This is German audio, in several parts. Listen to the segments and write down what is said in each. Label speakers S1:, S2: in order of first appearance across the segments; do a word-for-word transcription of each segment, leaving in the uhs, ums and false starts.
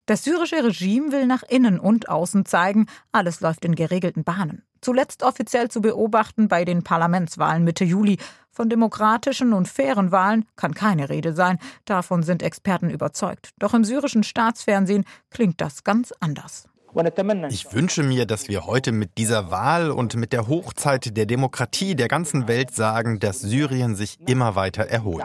S1: Das syrische Regime will nach innen und außen zeigen, alles läuft in geregelten Bahnen. Zuletzt offiziell zu beobachten bei den Parlamentswahlen Mitte Juli. Von demokratischen und fairen Wahlen kann keine Rede sein. Davon sind Experten überzeugt. Doch im syrischen Staatsfernsehen klingt das ganz anders.
S2: Ich wünsche mir, dass wir heute mit dieser Wahl und mit der Hochzeit der Demokratie der ganzen Welt sagen, dass Syrien sich immer weiter erholt.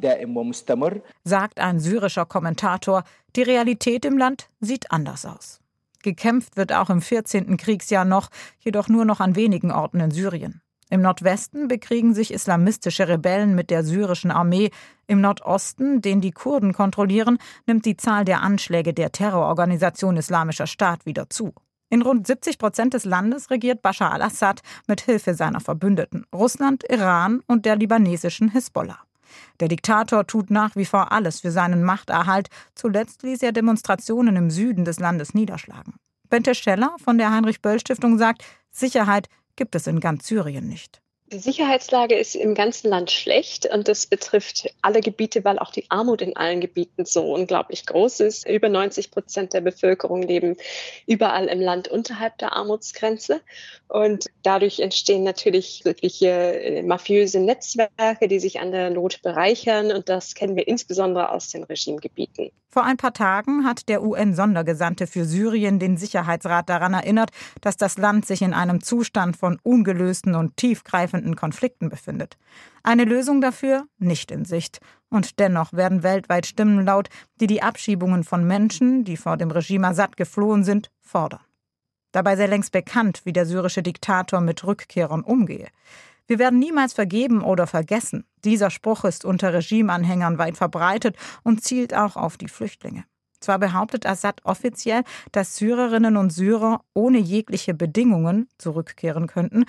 S1: Sagt ein syrischer Kommentator, die Realität im Land sieht anders aus. Gekämpft wird auch im vierzehnten Kriegsjahr noch, jedoch nur noch an wenigen Orten in Syrien. Im Nordwesten bekriegen sich islamistische Rebellen mit der syrischen Armee. Im Nordosten, den die Kurden kontrollieren, nimmt die Zahl der Anschläge der Terrororganisation Islamischer Staat wieder zu. In rund siebzig Prozent des Landes regiert Bashar al-Assad mit Hilfe seiner Verbündeten, Russland, Iran und der libanesischen Hisbollah. Der Diktator tut nach wie vor alles für seinen Machterhalt. Zuletzt ließ er Demonstrationen im Süden des Landes niederschlagen. Bente Scheller von der Heinrich-Böll-Stiftung sagt, Sicherheit gibt es in ganz Syrien nicht.
S3: Die Sicherheitslage ist im ganzen Land schlecht und das betrifft alle Gebiete, weil auch die Armut in allen Gebieten so unglaublich groß ist. Über neunzig Prozent der Bevölkerung leben überall im Land unterhalb der Armutsgrenze und dadurch entstehen natürlich wirkliche mafiöse Netzwerke, die sich an der Not bereichern und das kennen wir insbesondere aus den Regimegebieten.
S1: Vor ein paar Tagen hat der U N-Sondergesandte für Syrien den Sicherheitsrat daran erinnert, dass das Land sich in einem Zustand von ungelösten und tiefgreifenden Konflikten befindet. Eine Lösung dafür nicht in Sicht. Und dennoch werden weltweit Stimmen laut, die die Abschiebungen von Menschen, die vor dem Regime Assad geflohen sind, fordern. Dabei sei längst bekannt, wie der syrische Diktator mit Rückkehrern umgehe. Wir werden niemals vergeben oder vergessen. Dieser Spruch ist unter Regimeanhängern weit verbreitet und zielt auch auf die Flüchtlinge. Zwar behauptet Assad offiziell, dass Syrerinnen und Syrer ohne jegliche Bedingungen zurückkehren könnten,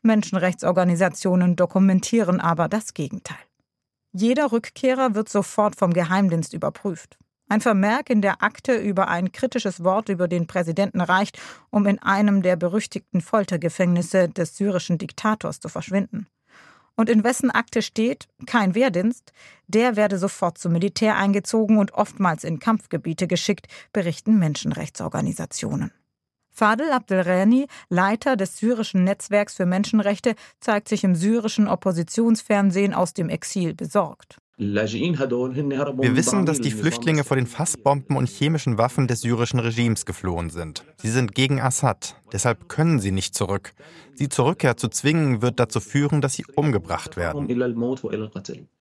S1: Menschenrechtsorganisationen dokumentieren aber das Gegenteil. Jeder Rückkehrer wird sofort vom Geheimdienst überprüft. Ein Vermerk in der Akte über ein kritisches Wort über den Präsidenten reicht, um in einem der berüchtigten Foltergefängnisse des syrischen Diktators zu verschwinden. Und in wessen Akte steht, kein Wehrdienst, der werde sofort zum Militär eingezogen und oftmals in Kampfgebiete geschickt, berichten Menschenrechtsorganisationen. Fadel Abdelrani, Leiter des syrischen Netzwerks für Menschenrechte, zeigt sich im syrischen Oppositionsfernsehen aus dem Exil besorgt.
S2: Wir wissen, dass die Flüchtlinge vor den Fassbomben und chemischen Waffen des syrischen Regimes geflohen sind. Sie sind gegen Assad, deshalb können sie nicht zurück. Sie zur Rückkehr zu zwingen, wird dazu führen, dass sie umgebracht werden.